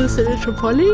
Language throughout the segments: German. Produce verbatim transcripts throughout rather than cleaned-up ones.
Bist du denn schon volley?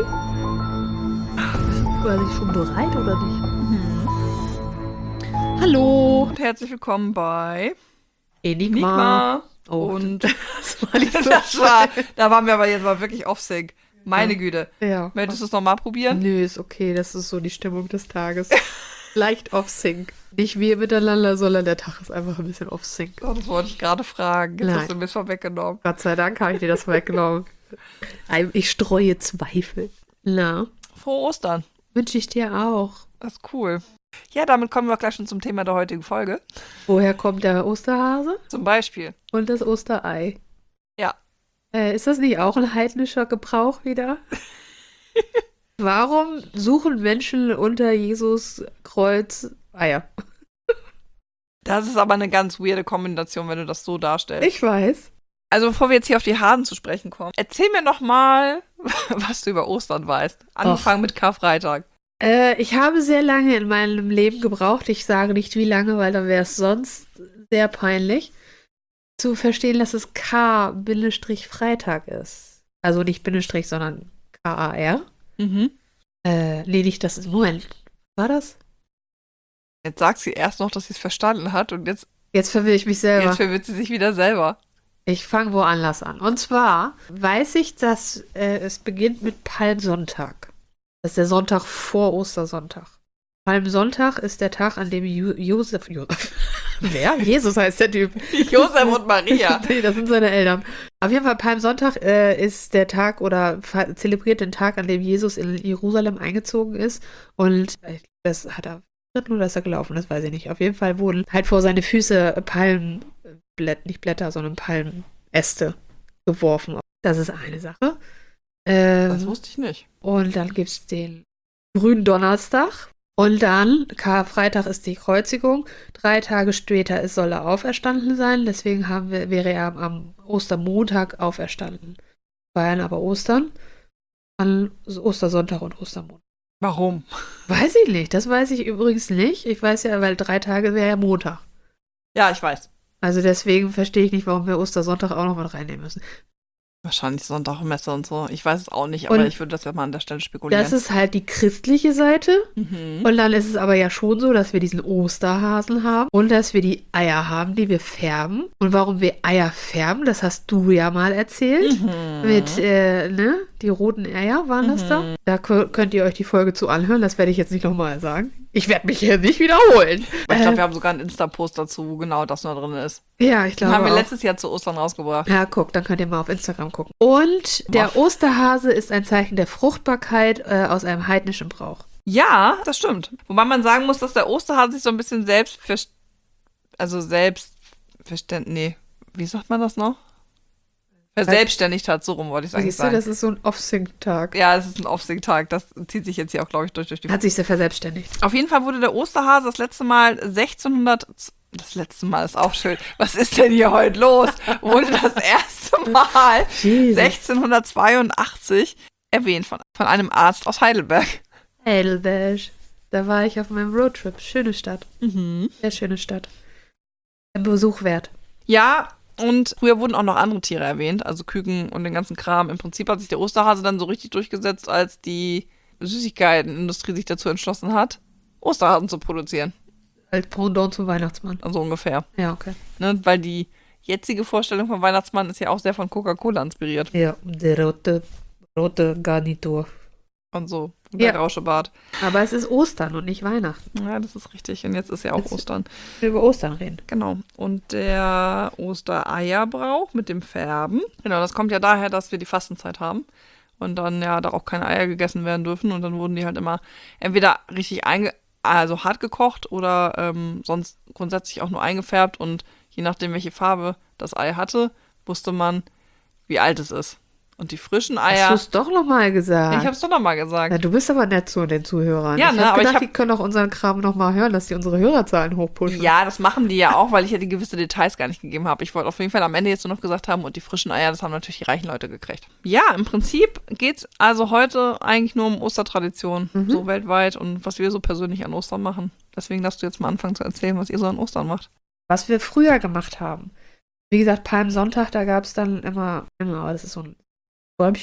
War ich schon bereit oder nicht? Mhm. Hallo. Und herzlich willkommen bei Enigma. Enigma. Oh, Und das war nicht so das war, da waren wir aber jetzt mal wirklich off sync. Meine Ja. Güte. Ja. Möchtest du es nochmal probieren? Nö, ist okay. Das ist so die Stimmung des Tages. Leicht off-sync. Nicht wir miteinander, sondern der Tag ist einfach ein bisschen off-sync. Oh, das wollte ich gerade fragen. Jetzt Nein. hast du mir vorweggenommen. Gott sei Dank habe ich dir das weggenommen. Ich streue Zweifel. Na, Frohe Ostern. wünsche ich dir auch. Das ist cool. Ja, damit kommen wir gleich schon zum Thema der heutigen Folge. Woher kommt der Osterhase Zum Beispiel. und das Osterei? Ja. Äh, ist das nicht auch ein heidnischer Gebrauch wieder? Warum suchen Menschen unter Jesus Kreuz Eier? Das ist aber eine ganz weirde Kombination, wenn du das so darstellst. Ich weiß. Also bevor wir jetzt hier auf die Hasen zu sprechen kommen, erzähl mir noch mal, was du über Ostern weißt. Angefangen mit Karfreitag. Äh, ich habe sehr lange in meinem Leben gebraucht, ich sage nicht wie lange, weil dann wäre es sonst sehr peinlich, zu verstehen, dass es K-Freitag ist. Also nicht Bindestrich, sondern K A R. Mhm. Äh, nee, nicht das. Moment. War das? Jetzt sagt sie erst noch, dass sie es verstanden hat und jetzt, Jetzt verwirre ich mich selber. jetzt verwirrt sie sich wieder selber. Ich fange woanders an. Und zwar weiß ich, dass äh, es beginnt mit Palmsonntag. Das ist der Sonntag vor Ostersonntag. Palmsonntag ist der Tag, an dem Ju Josef, Josef, wer? Jesus heißt der Typ. Josef und Maria. Nee, das sind seine Eltern. Auf jeden Fall, Palmsonntag äh, ist der Tag oder zelebriert den Tag, an dem Jesus in Jerusalem eingezogen ist. Und äh, das hat er geritten oder ist er gelaufen, das weiß ich nicht. Auf jeden Fall wurden halt vor seine Füße Palmblätter, nicht Blätter, sondern Palmäste geworfen. Das ist eine Sache. Ähm, Das wusste ich nicht. und dann gibt es den grünen Donnerstag. Und dann, Karfreitag ist die Kreuzigung. Drei Tage später ist, soll er auferstanden sein. Deswegen haben wir, wäre er am Ostermontag auferstanden. Feiern aber Ostern an Ostersonntag und Ostermontag. Warum? Weiß ich nicht. Das weiß ich übrigens nicht. Ich weiß ja, weil drei Tage wäre ja Montag. Ja, ich weiß. Also deswegen verstehe ich nicht, warum wir Ostersonntag auch noch mit reinnehmen müssen. Wahrscheinlich Sonntag, Messe und so. Ich weiß es auch nicht, aber Und ich würde das ja mal an der Stelle spekulieren. Das ist halt die christliche Seite. Mhm. Und dann ist es aber ja schon so, dass wir diesen Osterhasen haben und dass wir die Eier haben, die wir färben. Und warum wir Eier färben, das hast du ja mal erzählt. Mhm. Mit, äh, ne, die roten Eier waren das da. Da kö- könnt ihr euch die Folge zu anhören, das werde ich jetzt nicht nochmal sagen. Ich werde mich hier nicht wiederholen. Aber ich glaube, Äh, wir haben sogar einen Insta-Post dazu, wo genau das noch drin ist. ja, ich Den glaube haben wir auch. letztes Jahr zu Ostern rausgebracht. Ja, guck, dann könnt ihr mal auf Instagram gucken. Und der Mach. Osterhase ist ein Zeichen der Fruchtbarkeit äh, aus einem heidnischen Brauch. Ja, das stimmt. Wobei man sagen muss, dass der Osterhase sich so ein bisschen selbst, also selbst, nee, wie sagt man das noch? Verselbstständigt hat, so rum wollte ich es eigentlich Siehst du, sagen. das ist so ein Off-Sync-Tag. Ja, es ist ein Off-Sync-Tag. Das zieht sich jetzt hier auch, glaube ich, durch, durch die Hat sich sehr verselbstständigt. Auf jeden Fall wurde der Osterhase das letzte Mal sechzehnhundert. Das letzte Mal ist auch schön. Was ist denn hier heute los? Wurde das erste Mal Jesus. sechzehnhundertzweiundachtzig erwähnt von, von einem Arzt aus Heidelberg. Heidelberg. Da war ich auf meinem Roadtrip. Schöne Stadt. Mhm. Sehr schöne Stadt. Ein Besuch wert. Ja, und früher wurden auch noch andere Tiere erwähnt, also Küken und den ganzen Kram. Im Prinzip hat sich der Osterhase dann so richtig durchgesetzt, als die Süßigkeitenindustrie sich dazu entschlossen hat, Osterhasen zu produzieren. Als Pendant zum Weihnachtsmann. Also ungefähr. Ja, okay. Ne? Weil die jetzige Vorstellung vom Weihnachtsmann ist ja auch sehr von Coca-Cola inspiriert. Ja, der rote, rote Garnitur. Und so. Und Ja. der Rauschebart. Aber es ist Ostern und nicht Weihnachten. Ja, das ist richtig. Und jetzt ist ja auch Jetzt- Ostern. Wir über Ostern reden. Genau. Und der Ostereierbrauch mit dem Färben. Genau, das kommt ja daher, dass wir die Fastenzeit haben. Und dann ja da auch keine Eier gegessen werden dürfen. Und dann wurden die halt immer entweder richtig einge also hart gekocht oder ähm, sonst grundsätzlich auch nur eingefärbt. Und je nachdem, welche Farbe das Ei hatte, wusste man, wie alt es ist. Und die frischen Eier. Hast du es doch nochmal gesagt? Ich hab's doch nochmal gesagt. Ja, du bist aber nett zu den Zuhörern. Ja, ich ne, hab aber ich gedacht, hab- die können auch unseren Kram nochmal hören, dass die unsere Hörerzahlen hochpushen. Ja, das machen die ja auch, weil ich ja die gewisse Details gar nicht gegeben habe. Ich wollte auf jeden Fall am Ende jetzt nur noch gesagt haben, und die frischen Eier, das haben natürlich die reichen Leute gekriegt. Ja, im Prinzip geht's also heute eigentlich nur um Ostertradition, Mhm. so weltweit und was wir so persönlich an Ostern machen. Deswegen darfst du jetzt mal anfangen zu erzählen, was ihr so an Ostern macht. Was wir früher gemacht haben. Wie gesagt, Palmsonntag, da gab es dann immer, immer, das ist so ein Bäumchen,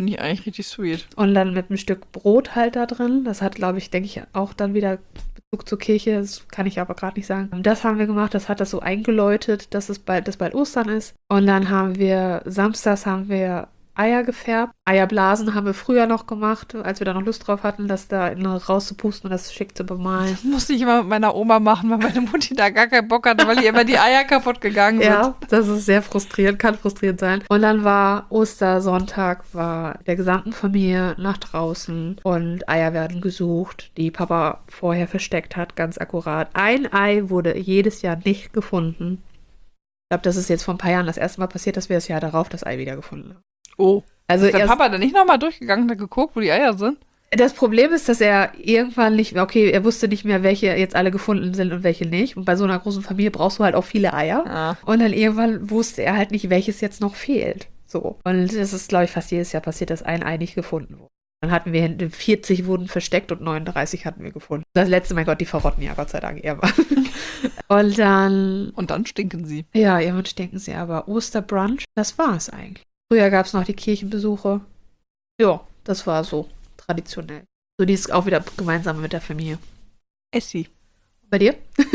Finde ich eigentlich richtig sweet. Und dann mit einem Stück Brot halt da drin. Das hat, glaube ich, denke ich, auch dann wieder Bezug zur Kirche. Das kann ich aber gerade nicht sagen. Das haben wir gemacht. Das hat das so eingeläutet, dass es bald, dass bald Ostern ist. Und dann haben wir, samstags haben wir Eier gefärbt. Eierblasen haben wir früher noch gemacht, als wir da noch Lust drauf hatten, das da in- rauszupusten und das schick zu bemalen. Das musste ich immer mit meiner Oma machen, weil meine Mutti da gar keinen Bock hatte, weil ihr immer die Eier kaputt gegangen sind. Ja, das ist sehr frustrierend, kann frustrierend sein. Und dann war Ostersonntag, war der gesamten Familie nach draußen und Eier werden gesucht, die Papa vorher versteckt hat, ganz akkurat. Ein Ei wurde jedes Jahr nicht gefunden. Ich glaube, das ist jetzt vor ein paar Jahren das erste Mal passiert, dass wir das Jahr darauf das Ei wieder gefunden haben. Oh. Also Ist der erst- Papa dann nicht nochmal durchgegangen und hat geguckt, wo die Eier sind? Das Problem ist, dass er irgendwann nicht mehr, okay, er wusste nicht mehr, welche jetzt alle gefunden sind und welche nicht. Und bei so einer großen Familie brauchst du halt auch viele Eier. Ah. Und dann irgendwann wusste er halt nicht, welches jetzt noch fehlt. So. Und das ist, glaube ich, fast jedes Jahr passiert, dass ein Ei nicht gefunden wurde. Dann hatten wir vierzig wurden versteckt und neununddreißig hatten wir gefunden. Das letzte, mein Gott, die verrotten ja Gott sei Dank irgendwann. Und dann, Und dann stinken sie. ja, irgendwann stinken sie aber. Osterbrunch, das war es eigentlich. Früher gab es noch die Kirchenbesuche. Ja, das war so traditionell. So dies auch wieder gemeinsam mit der Familie. Essi. Bei dir?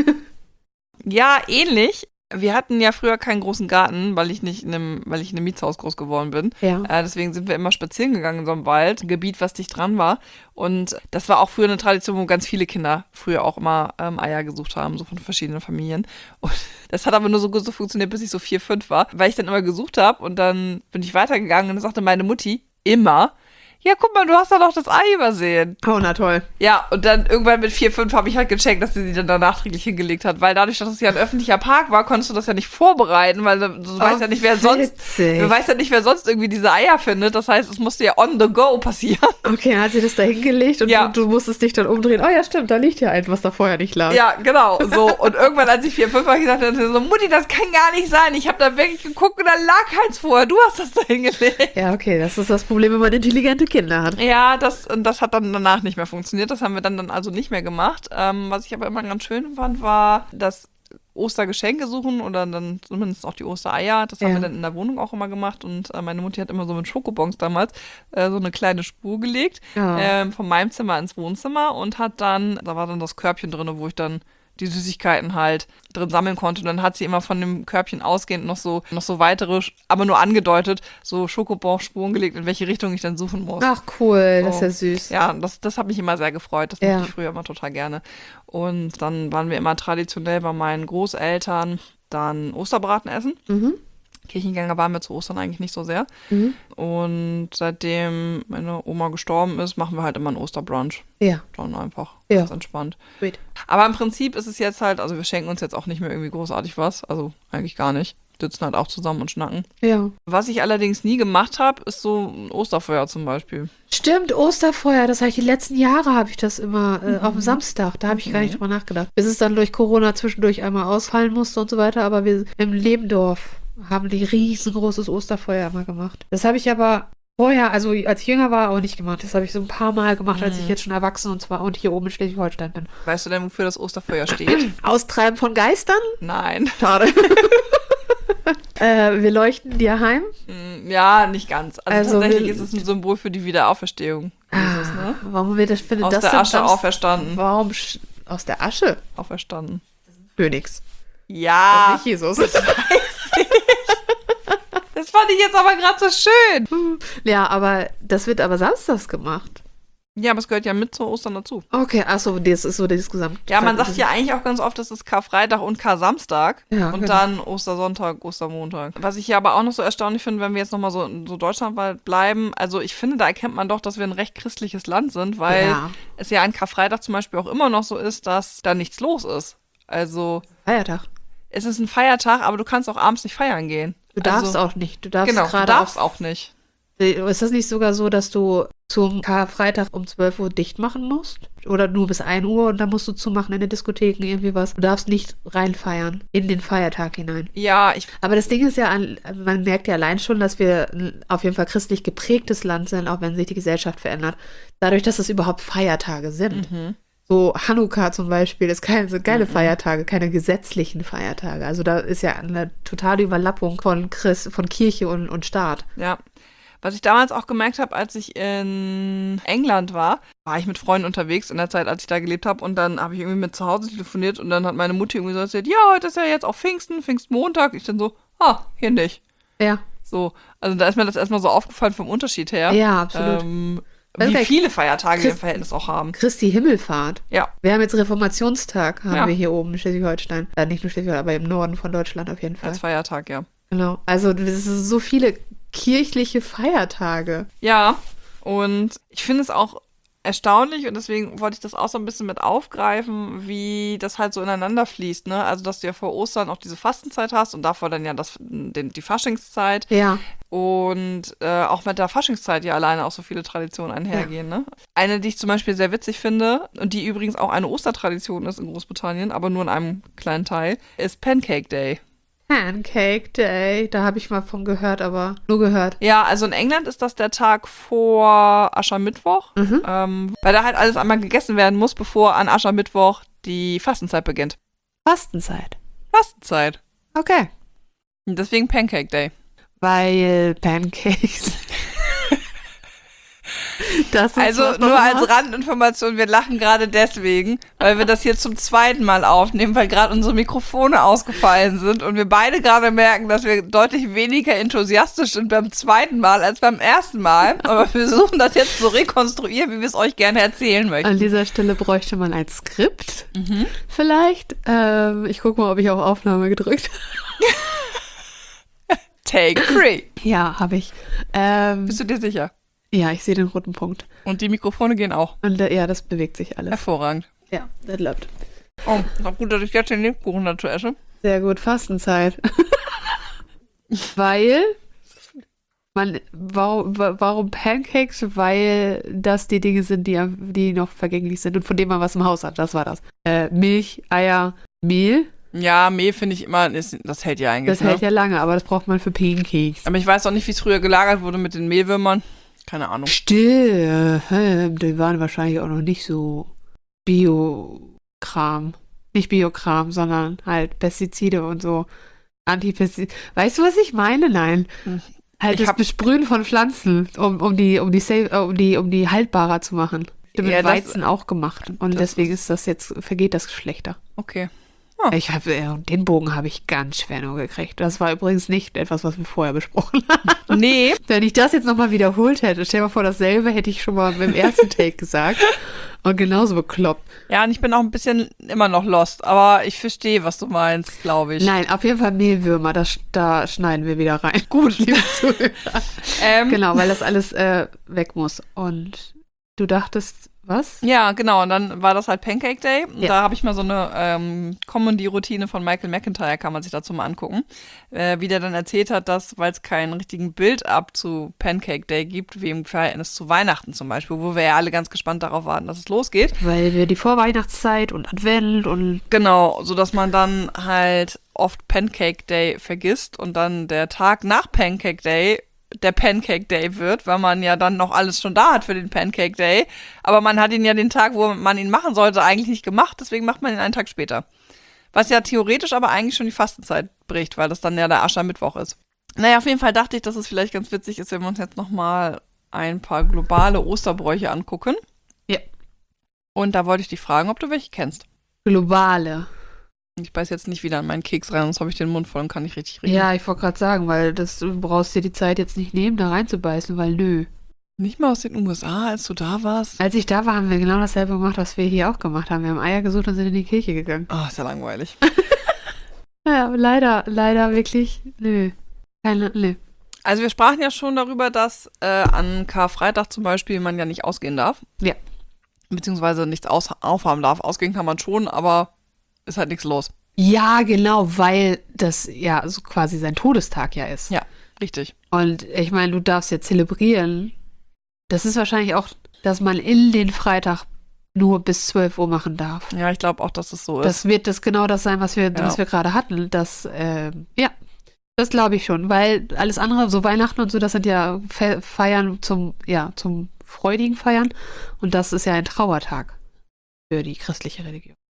Ja, ähnlich. Wir hatten ja früher keinen großen Garten, weil ich nicht in einem, weil ich in einem Mietshaus groß geworden bin. Ja. Äh, deswegen sind wir immer spazieren gegangen in so einem Wald, ein Gebiet, was dicht dran war. Und das war auch früher eine Tradition, wo ganz viele Kinder früher auch immer ähm, Eier gesucht haben, so von verschiedenen Familien. Und das hat aber nur so gut so funktioniert, bis ich so vier, fünf war, weil ich dann immer gesucht habe und dann bin ich weitergegangen und dann sagte meine Mutti immer, ja, guck mal, du hast da doch das Ei übersehen. Oh, na toll. Ja, und dann irgendwann mit vier, fünf habe ich halt gecheckt, dass sie sie dann da nachträglich hingelegt hat, weil dadurch, dass es ja ein öffentlicher Park war, konntest du das ja nicht vorbereiten, weil du, du weißt ja nicht, wer sonst, witzig. du weißt ja nicht, wer sonst irgendwie diese Eier findet. Das heißt, es musste ja on the go passieren. Okay, dann hat sie das da hingelegt und Ja. du, du musstest dich dann umdrehen. Oh ja, stimmt, da liegt ja ein, was da vorher nicht lag. Ja, genau. So, und irgendwann, als ich vier, fünf war, gesagt habe, so, Mutti, das kann gar nicht sein. Ich habe da wirklich geguckt und da lag keins vorher. Du hast das da hingelegt. Ja, okay, das ist das Problem, wenn man intelligente Kinder hat. Ja, das, das hat dann danach nicht mehr funktioniert. Das haben wir dann, dann also nicht mehr gemacht. Ähm, was ich aber immer ganz schön fand, war das Ostergeschenke suchen oder dann zumindest auch die Ostereier. Das haben Ja. wir dann in der Wohnung auch immer gemacht. Und äh, meine Mutti hat immer so mit Schokobons damals äh, so eine kleine Spur gelegt Ja. ähm, von meinem Zimmer ins Wohnzimmer und hat dann, da war dann das Körbchen drin, wo ich dann die Süßigkeiten halt drin sammeln konnte. Und dann hat sie immer von dem Körbchen ausgehend noch so, noch so weitere, aber nur angedeutet, so Schokobon-Spuren gelegt, in welche Richtung ich dann suchen muss. Ach, cool, das ist So. ja süß. Ja, das, das hat mich immer sehr gefreut. Das Ja. mochte ich früher immer total gerne. Und dann waren wir immer traditionell bei meinen Großeltern dann Osterbraten essen. Mhm. Kirchengänger waren wir zu Ostern eigentlich nicht so sehr. Mhm. Und seitdem meine Oma gestorben ist, machen wir halt immer einen Osterbrunch. Ja, Dann einfach Ja. ganz entspannt. sweet. Aber im Prinzip ist es jetzt halt, also wir schenken uns jetzt auch nicht mehr irgendwie großartig was. Also eigentlich gar nicht. Sitzen halt auch zusammen und schnacken. Ja. Was ich allerdings nie gemacht habe, ist so ein Osterfeuer zum Beispiel. Stimmt, Osterfeuer, das habe ich die letzten Jahre, habe ich das immer äh, auf dem Samstag, da habe ich gar nicht drüber nachgedacht. Bis es dann durch Corona zwischendurch einmal ausfallen musste und so weiter, aber wir im Lebendorf haben die riesengroßes Osterfeuer immer gemacht. Das habe ich aber vorher, also als ich jünger war, auch nicht gemacht. Das habe ich so ein paar Mal gemacht, als ich jetzt schon erwachsen und zwar und hier oben in Schleswig-Holstein bin. Weißt du denn, wofür das Osterfeuer steht? Austreiben von Geistern? Nein. Schade. äh, wir leuchten dir heim. Mm, Ja, nicht ganz. Also, Also tatsächlich wir- ist es ein Symbol für die Wiederauferstehung. Jesus, ne? Ah, warum wir das findet Aus das der denn Asche Samst- auferstanden. Warum sch- aus der Asche? Auferstanden. Phönix. Ja, Nicht Jesus. das fand ich jetzt aber gerade so schön. Ja, aber das wird aber samstags gemacht. Ja, aber es gehört ja mit zu Ostern dazu. Okay, achso, das ist so das Gesamt. Ja, man sagt ja eigentlich auch ganz oft, das ist Karfreitag und Kar-Samstag Ja, und genau. dann Ostersonntag, Ostermontag. Was ich ja aber auch noch so erstaunlich finde, wenn wir jetzt nochmal so, so deutschlandweit bleiben, also ich finde, da erkennt man doch, dass wir ein recht christliches Land sind, weil Ja. es ja an Karfreitag zum Beispiel auch immer noch so ist, dass da nichts los ist. Also Feiertag. es ist ein Feiertag, aber du kannst auch abends nicht feiern gehen. Du darfst also, auch nicht. Du darfst Genau, du gerade darfst auf- auch nicht. Ist das nicht sogar so, dass du zum Karfreitag um zwölf Uhr dicht machen musst? Oder nur bis ein Uhr und dann musst du zumachen in den Diskotheken, irgendwie was. Du darfst nicht reinfeiern in den Feiertag hinein. Ja, ich Aber das Ding ist ja, an- man merkt ja allein schon, dass wir ein auf jeden Fall christlich geprägtes Land sind, auch wenn sich die Gesellschaft verändert. Dadurch, dass es überhaupt Feiertage sind. So Hanukkah zum Beispiel ist keine, sind geile Feiertage, keine gesetzlichen Feiertage. Also da ist ja eine totale Überlappung von, Christ, von Kirche und, und Staat. Ja. Was ich damals auch gemerkt habe, als ich in England war, war ich mit Freunden unterwegs in der Zeit, als ich da gelebt habe. Und dann habe ich irgendwie mit zu Hause telefoniert und dann hat meine Mutti irgendwie so erzählt, ja, heute ist ja jetzt auch Pfingsten, Pfingstmontag. Ich dann so, ah, hier nicht. Ja. So, also da ist mir das erstmal so aufgefallen vom Unterschied her. Ja, absolut. Ähm, Also wie bei viele Feiertage wir im Christ- Verhältnis auch haben. Christi Himmelfahrt. Ja. Wir haben jetzt Reformationstag, haben Ja. wir hier oben in Schleswig-Holstein. Äh, nicht nur Schleswig-Holstein, aber im Norden von Deutschland auf jeden Fall. Als Feiertag, ja. Genau. Also es sind so viele kirchliche Feiertage. Ja, und ich finde es auch erstaunlich und deswegen wollte ich das auch so ein bisschen mit aufgreifen, wie das halt so ineinander fließt, ne? Also, dass du ja vor Ostern auch diese Fastenzeit hast und davor dann ja das, den, die Faschingszeit Ja. und äh, auch mit der Faschingszeit ja alleine auch so viele Traditionen einhergehen, ne? Eine, die ich zum Beispiel sehr witzig finde und die übrigens auch eine Ostertradition ist in Großbritannien, aber nur in einem kleinen Teil, ist Pancake Day. Pancake Day, da habe ich mal von gehört, aber nur gehört. Ja, also in England ist das der Tag vor Aschermittwoch, Mhm. ähm, weil da halt alles einmal gegessen werden muss, bevor an Aschermittwoch die Fastenzeit beginnt. Fastenzeit. Fastenzeit. Okay. Und deswegen Pancake Day. Weil Pancakes. Das ist Also was man nur als macht. Randinformation, wir lachen gerade deswegen, weil wir das hier zum zweiten Mal aufnehmen, weil gerade unsere Mikrofone ausgefallen sind und wir beide gerade merken, dass wir deutlich weniger enthusiastisch sind beim zweiten Mal als beim ersten Mal. Aber wir versuchen das jetzt so rekonstruieren, wie wir es euch gerne erzählen möchten. An dieser Stelle bräuchte man ein Skript. Mhm. Vielleicht. Ähm, ich gucke mal, ob ich auf Aufnahme gedrückt habe. Take three. Ja, habe ich. Ähm, Bist du dir sicher? ja, ich sehe den roten Punkt. Und die Mikrofone gehen auch. Und äh, ja, das bewegt sich alles. Hervorragend. Ja, das läuft. Oh, auch gut, dass ich jetzt den Lebkuchen dazu esse. Sehr gut, Fastenzeit. Weil man, warum, wa- warum Pancakes? Weil das die Dinge sind, die, am- die noch vergänglich sind und von denen man was im Haus hat. Das war das. Äh, Milch, Eier, Mehl. Ja, Mehl finde ich immer, ist, das hält ja eigentlich. Das ne? hält ja lange, aber das braucht man für Pancakes. Aber ich weiß auch nicht, wie es früher gelagert wurde mit den Mehlwürmern. Keine Ahnung. Still, äh, die waren wahrscheinlich auch noch nicht so Bio-Kram. Nicht Bio-Kram, sondern halt Pestizide und so. Antipestizide. Weißt du, was ich meine? Nein. Hm. Halt Ich das hab- Besprühen von Pflanzen, um, um, die, um, die safe, äh, um, die, um die haltbarer zu machen. Stimmt, Ja, mit das- Weizen auch gemacht. Und das deswegen ist- ist das jetzt, vergeht das schlechter. Okay. Ich habe äh, den Bogen habe ich ganz schwer nur gekriegt. Das war übrigens nicht etwas, was wir vorher besprochen haben. Nee, Wenn ich das jetzt nochmal wiederholt hätte, stell dir mal vor, dasselbe hätte ich schon mal beim ersten Take gesagt. Und genauso bekloppt. ja, und ich bin auch ein bisschen immer noch lost, aber ich verstehe, was du meinst, glaube ich. Nein, auf jeden Fall Mehlwürmer, das, da schneiden wir wieder rein. Gut, liebe Zuhörer. Ähm, Genau, weil das alles äh, weg muss. Und du dachtest, was? Ja, genau. Und dann war das halt Pancake Day. Und Ja. Da habe ich mal so eine ähm, Comedy-Routine von Michael McIntyre, kann man sich dazu mal angucken. Äh, wie der dann erzählt hat, dass, weil es keinen richtigen Build-up zu Pancake Day gibt, wie im Verhältnis zu Weihnachten zum Beispiel, wo wir ja alle ganz gespannt darauf warten, dass es losgeht. Weil wir die Vorweihnachtszeit und Advent und Genau, sodass man dann halt oft Pancake Day vergisst und dann der Tag nach Pancake Day der Pancake Day wird, weil man ja dann noch alles schon da hat für den Pancake Day. Aber man hat ihn ja den Tag, wo man ihn machen sollte, eigentlich nicht gemacht. Deswegen macht man ihn einen Tag später. Was ja theoretisch aber eigentlich schon die Fastenzeit bricht, weil das dann ja der Aschermittwoch ist. Naja, auf jeden Fall dachte ich, dass es vielleicht ganz witzig ist, wenn wir uns jetzt nochmal ein paar globale Osterbräuche angucken. Ja. Und da wollte ich dich fragen, ob du welche kennst. globale. Ich beiß jetzt nicht wieder an meinen Keks rein, sonst habe ich den Mund voll und kann nicht richtig reden. Ja, ich wollte gerade sagen, weil das, du brauchst dir die Zeit jetzt nicht nehmen, da reinzubeißen, weil nö. Nicht mal aus den U S A, als du da warst? Als ich da war, haben wir genau dasselbe gemacht, was wir hier auch gemacht haben. Wir haben Eier gesucht und sind in die Kirche gegangen. Oh, ist ja langweilig. Ja, leider, leider wirklich, nö. Keine, nö. Also wir sprachen ja schon darüber, dass äh, an Karfreitag zum Beispiel man ja nicht ausgehen darf. Ja. Beziehungsweise nichts aus aufhaben darf. Ausgehen kann man schon, aber ist halt nichts los. Ja, genau, weil das ja so quasi sein Todestag ja ist. Ja, richtig. Und ich meine, du darfst ja zelebrieren. Das ist wahrscheinlich auch, dass man in den Freitag nur bis zwölf Uhr machen darf. Ja, ich glaube auch, dass es so ist. Das wird das genau das sein, was wir, Ja. was wir gerade hatten. Das, ähm, ja, das glaube ich schon, weil alles andere, so Weihnachten und so, das sind ja Fe Feiern zum, ja, zum freudigen Feiern. Und das ist ja ein Trauertag für die christliche Religion.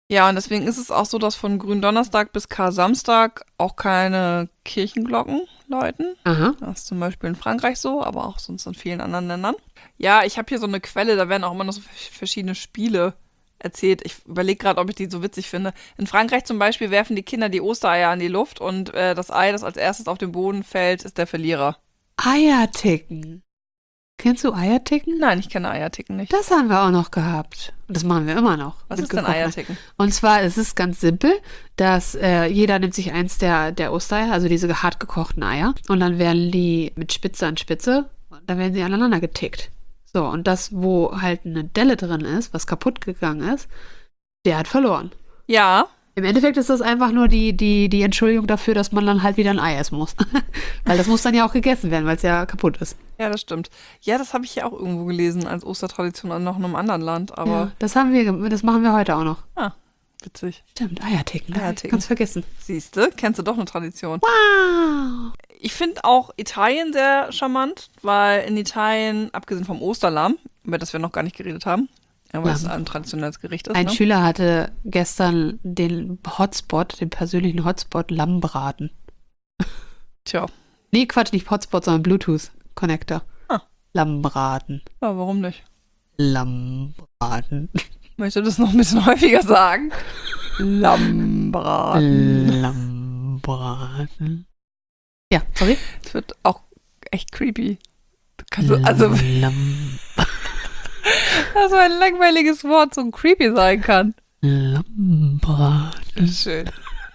Ja, und deswegen ist es auch so, dass von Gründonnerstag bis Kar-Samstag auch keine Kirchenglocken läuten. Aha. Das ist zum Beispiel in Frankreich so, aber auch sonst in vielen anderen Ländern. Ja, ich habe hier so eine Quelle, da werden auch immer noch so verschiedene Spiele erzählt. Ich überlege gerade, ob ich die so witzig finde. In Frankreich zum Beispiel werfen die Kinder die Ostereier in die Luft und äh, das Ei, das als erstes auf den Boden fällt, ist der Verlierer. Eierticken. Kennst du Eierticken? Nein, ich kenne Eierticken nicht. Das haben wir auch noch gehabt. Und das machen wir immer noch. Was mit ist denn gekochten- Eierticken? Und zwar ist es ganz simpel, dass äh, jeder nimmt sich eins der, der Ostereier, also diese hart gekochten Eier, und dann werden die mit Spitze an Spitze, dann werden sie aneinander getickt. So, und das, wo halt eine Delle drin ist, was kaputt gegangen ist, der hat verloren. Ja, Im Endeffekt ist das einfach nur die, die, die Entschuldigung dafür, dass man dann halt wieder ein Ei essen muss. Weil das muss dann ja auch gegessen werden, weil es ja kaputt ist. ja, das stimmt. Ja, das habe ich ja auch irgendwo gelesen als Ostertradition an noch in einem anderen Land, aber Ja, das haben wir, ge- das machen wir heute auch noch. ah, witzig. Stimmt, Eierticken. Eierticken. Ganz vergessen. Siehste, kennst du doch eine Tradition. Wow. Ich finde auch Italien sehr charmant, weil in Italien, abgesehen vom Osterlamm, über das wir noch gar nicht geredet haben, aber es Lamm. ein traditionelles Gericht ist, Ein ne? Schüler hatte gestern den Hotspot, den persönlichen Hotspot Lammbraten. Tja, Nee, Quatsch, nicht Hotspot, sondern Bluetooth-Connector. Ah. Lammbraten. ja, warum nicht? Lammbraten. Möchte das noch ein bisschen häufiger sagen? Lammbraten. Lammbraten. Ja, sorry. Das wird auch echt creepy. Du kannst so, also, Lamm, dass so ein langweiliges Wort so creepy sein kann. Lammbraten. Schön.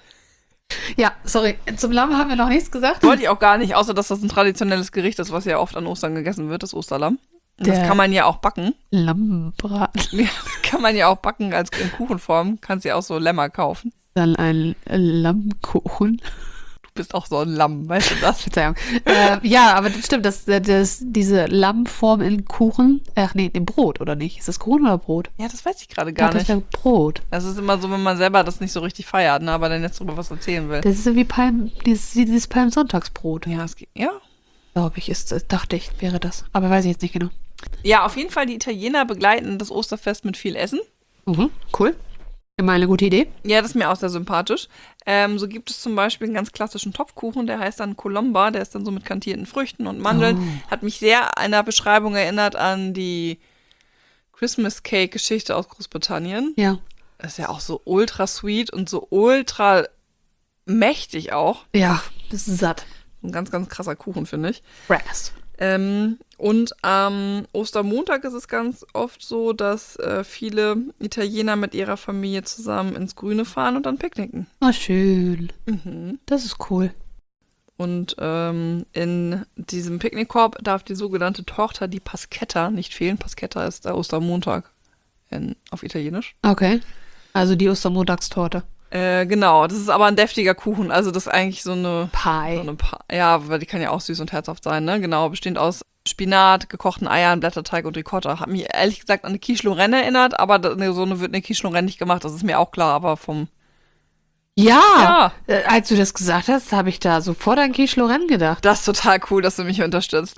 Ja, sorry. Zum Lamm haben wir noch nichts gesagt. Wollte ich auch gar nicht, außer dass das ein traditionelles Gericht ist, was ja oft an Ostern gegessen wird, das Osterlamm. Und das Der- kann man ja auch backen. Lammbraten. Ja, das kann man ja auch backen als in Kuchenform. Kannst ja auch so Lämmer kaufen. Dann ein Lammkuchen. Du bist auch so ein Lamm, weißt du das? Verzeihung. äh, ja, aber das stimmt, dass das, diese Lammform in Kuchen, ach nee, im Brot, oder nicht? Ist das Kuchen oder Brot? Ja, das weiß ich gerade Ja, gar das nicht. wäre Brot. Das ist immer so, wenn man selber das nicht so richtig feiert, ne, aber dann jetzt darüber was erzählen will. Das ist so wie Palm, dieses, dieses Palmsonntagsbrot. Ja, es geht, ja. Glaube ich, ist, dachte ich, wäre das. Aber weiß ich jetzt nicht genau. Ja, auf jeden Fall, die Italiener begleiten das Osterfest mit viel Essen. Mhm, cool. Immer eine gute Idee. Ja, das ist mir auch sehr sympathisch. Ähm, so gibt es zum Beispiel einen ganz klassischen Topfkuchen, der heißt dann Colomba, der ist dann so mit kantierten Früchten und Mandeln. Oh. Hat mich sehr an der Beschreibung erinnert an die Christmas Cake-Geschichte aus Großbritannien. Ja. Das ist ja auch so ultra sweet und so ultra mächtig auch. Ja, das ist satt. Ein ganz, ganz krasser Kuchen, finde ich. Brass. Ähm, und am Ostermontag ist es ganz oft so, dass äh, viele Italiener mit ihrer Familie zusammen ins Grüne fahren und dann picknicken. Oh, schön. Mhm. Das ist cool. Und ähm, in diesem Picknickkorb darf die sogenannte Torta di Paschetta nicht fehlen. Paschetta ist der Ostermontag in, auf Italienisch. Okay. Also die Ostermontagstorte. Äh, genau, das ist aber ein deftiger Kuchen. Also das ist eigentlich so eine, so Pie. eine Pa- ja, weil die kann ja auch süß und herzhaft sein, ne? Genau, bestehend aus Spinat, gekochten Eiern, Blätterteig und Ricotta. Hat mich ehrlich gesagt an eine Quiche Lorraine erinnert, aber da- ne, so eine wird eine Quiche Lorraine nicht gemacht, das ist mir auch klar, aber vom Ja. Ja. Äh, als du das gesagt hast, habe ich da sofort an Quiche Lorraine gedacht. Das ist total cool, dass du mich unterstützt.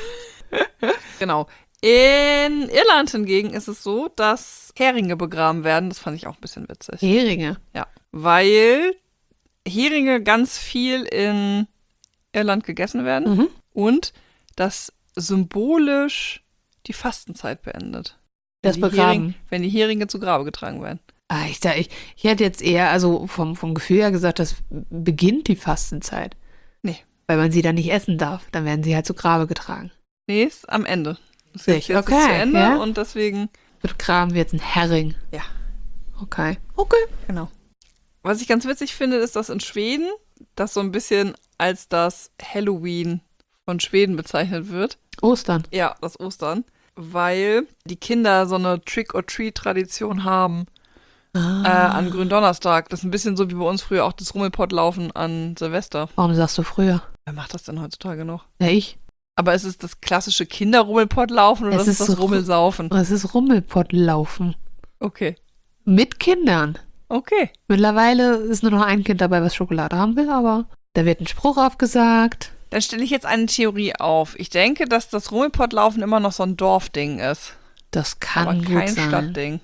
Genau. In Irland hingegen ist es so, dass Heringe begraben werden. Das fand ich auch ein bisschen witzig. Heringe. Ja, weil Heringe ganz viel in Irland gegessen werden Mhm. und das symbolisch die Fastenzeit beendet. Das die Begraben. Hering, wenn die Heringe zu Grabe getragen werden. Ah, ich, da- ich, ich hätte jetzt eher, also vom, vom Gefühl her gesagt, das beginnt die Fastenzeit. Nee. Weil man sie dann nicht essen darf. Dann werden sie halt zu Grabe getragen. Nee, ist am Ende. Das ist Sich, jetzt, jetzt okay, ist zu Ende ja. und deswegen, Begraben wird ein Hering. ja, Okay. Okay. genau. Was ich ganz witzig finde, ist, dass in Schweden das so ein bisschen als das Halloween von Schweden bezeichnet wird. Ostern. Ja, das Ostern. Weil die Kinder so eine Trick-or-Treat-Tradition haben äh, Ah. an Gründonnerstag. Das ist ein bisschen so wie bei uns früher auch das Rummelpott-Laufen an Silvester. Warum sagst du früher? Wer macht das denn heutzutage noch? Ja, ich. Aber ist es das klassische Kinder-Rummelpott-Laufen oder Es ist ist das so- Rummelsaufen? Es ist Rummelpottlaufen. Okay. Mit Kindern. Okay. Mittlerweile ist nur noch ein Kind dabei, was Schokolade haben will, aber da wird ein Spruch aufgesagt. Dann stelle ich jetzt eine Theorie auf. Ich denke, dass das Rummelpottlaufen immer noch so ein Dorfding ist. Das kann aber gut kein sein. Stadtding.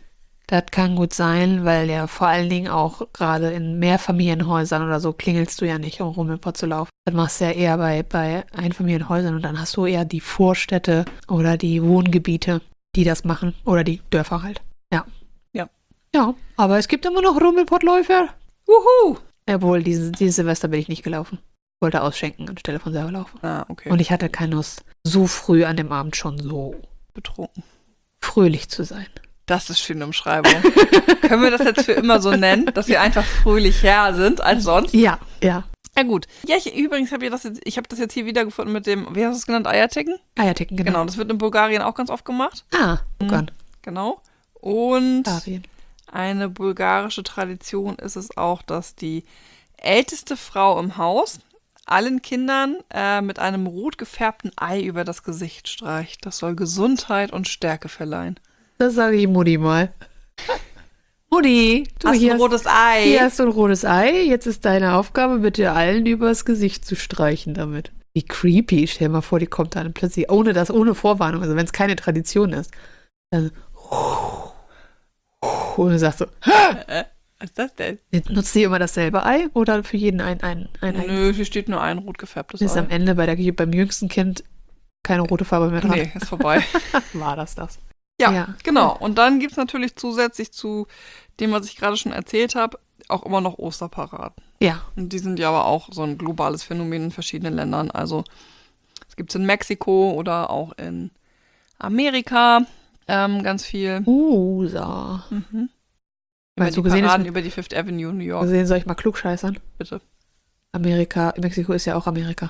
Das kann gut sein, weil ja vor allen Dingen auch gerade in Mehrfamilienhäusern oder so klingelst du ja nicht, um Rummelpott zu laufen. Das machst du ja eher bei, bei Einfamilienhäusern und dann hast du eher die Vorstädte oder die Wohngebiete, die das machen. Oder die Dörfer halt. Ja. Ja. Ja, aber es gibt immer noch Rummelpottläufer. Wuhu! Obwohl, dieses, dieses Silvester bin ich nicht gelaufen. Ich wollte ausschenken anstelle von selber laufen. Ah, okay. Und ich hatte keine Lust, so früh an dem Abend schon so betrunken. Fröhlich zu sein. Das ist schöne Umschreibung. Können wir das jetzt für immer so nennen, dass wir einfach fröhlicher sind als sonst? Ja, ja. Ja gut. Ja, ich, übrigens habe ich das jetzt, ich habe das jetzt hier wiedergefunden mit dem, wie hast du es genannt, Eierticken? Eierticken, genau. Genau, das wird in Bulgarien auch ganz oft gemacht. Ah, Bulgarien. Genau. Und Bulgarien. eine bulgarische Tradition ist es auch, dass die älteste Frau im Haus allen Kindern äh, mit einem rot gefärbten Ei über das Gesicht streicht. Das soll Gesundheit und Stärke verleihen. Das sage ich Mutti mal. Mutti, du hast hier ein rotes Ei. Hier hast du ein rotes Ei. Jetzt ist deine Aufgabe, bitte allen übers Gesicht zu streichen damit. Wie creepy. Stell dir mal vor, die kommt dann plötzlich, ohne das, ohne Vorwarnung, also wenn es keine Tradition ist. Dann und du sagst so, was ist das denn? Nutzt ihr immer dasselbe Ei oder für jeden ein, ein, ein Ei? Nö, hier steht nur ein rot gefärbtes Ist Ei. am Ende bei der, beim jüngsten Kind keine rote Farbe mehr dran. Nee, ist vorbei. War das das? Ja, Ja, genau. Und dann gibt es natürlich zusätzlich zu dem, was ich gerade schon erzählt habe, auch immer noch Osterparaden. Ja. Und die sind ja aber auch so ein globales Phänomen in verschiedenen Ländern. Also es gibt es in Mexiko oder auch in Amerika ähm, ganz viel. Uh, so. Mhm. Weil Über so die gesehen Paraden ist, über die Fifth Avenue, New York, gesehen soll ich mal klugscheißern? bitte. Amerika, Mexiko ist ja auch Amerika.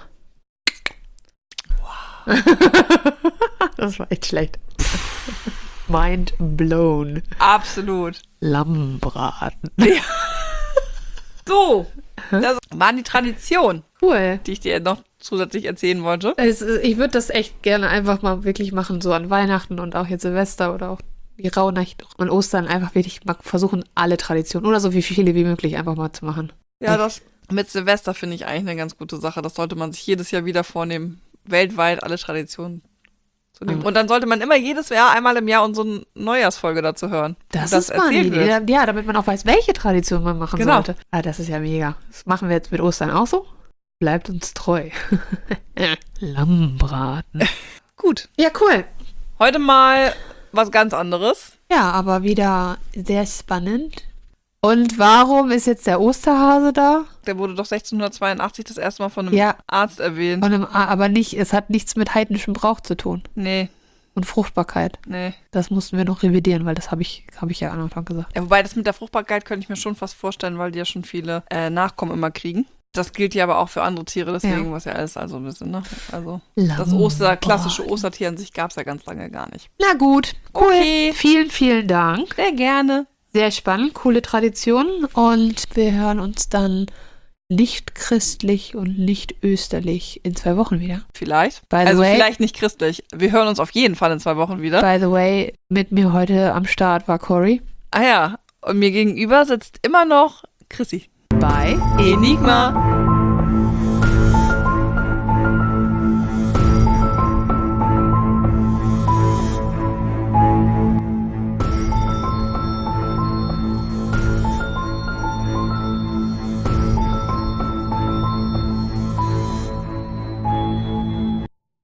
Wow. Das war echt schlecht. Mind blown. Absolut. Lammbraten. Ja. So, das waren die Traditionen, Cool. die ich dir noch zusätzlich erzählen wollte. Es, ich würde das echt gerne einfach mal wirklich machen, so an Weihnachten und auch jetzt Silvester oder auch die Rauhnacht und Ostern einfach wirklich mal versuchen, alle Traditionen oder so wie viele wie möglich einfach mal zu machen. Ja, das mit Silvester finde ich eigentlich eine ganz gute Sache. Das sollte man sich jedes Jahr wieder vornehmen, weltweit alle Traditionen zu nehmen. Mhm. Und dann sollte man immer jedes Jahr einmal im Jahr unsere Neujahrsfolge dazu hören. Das, das ist mal eine erzählt Idee. wird. Ja, damit man auch weiß, welche Tradition man machen Genau. sollte. Ah, das ist ja mega. Das machen wir jetzt mit Ostern auch so. Bleibt uns treu. Lammbraten. Gut. Ja, cool. Heute mal was ganz anderes. Ja, aber wieder sehr spannend. Und warum ist jetzt der Osterhase da? Der wurde doch sechzehnhundertzweiundachtzig das erste Mal von einem Ja. Arzt erwähnt. Von einem, aber nicht, es hat nichts mit heidnischem Brauch zu tun. Nee, Und Fruchtbarkeit. nee. Das mussten wir noch revidieren, weil das habe ich, habe ich ja am Anfang gesagt. Ja, wobei das mit der Fruchtbarkeit könnte ich mir schon fast vorstellen, weil die ja schon viele äh, Nachkommen immer kriegen. Das gilt ja aber auch für andere Tiere, deswegen Ja. was ja alles also ein bisschen, ne? Also das Oster, klassische Ostertier an sich gab es ja ganz lange gar nicht. Na gut, cool. Okay. Vielen, vielen Dank. Sehr gerne. Sehr spannend, coole Tradition. Und wir hören uns dann nicht christlich und nicht österlich in zwei Wochen wieder. Vielleicht. By the also way- vielleicht nicht christlich. Wir hören uns auf jeden Fall in zwei Wochen wieder. By the way, mit mir heute am Start war Cory. Ah ja, und mir gegenüber sitzt immer noch Chrissy. Bye. Enigma.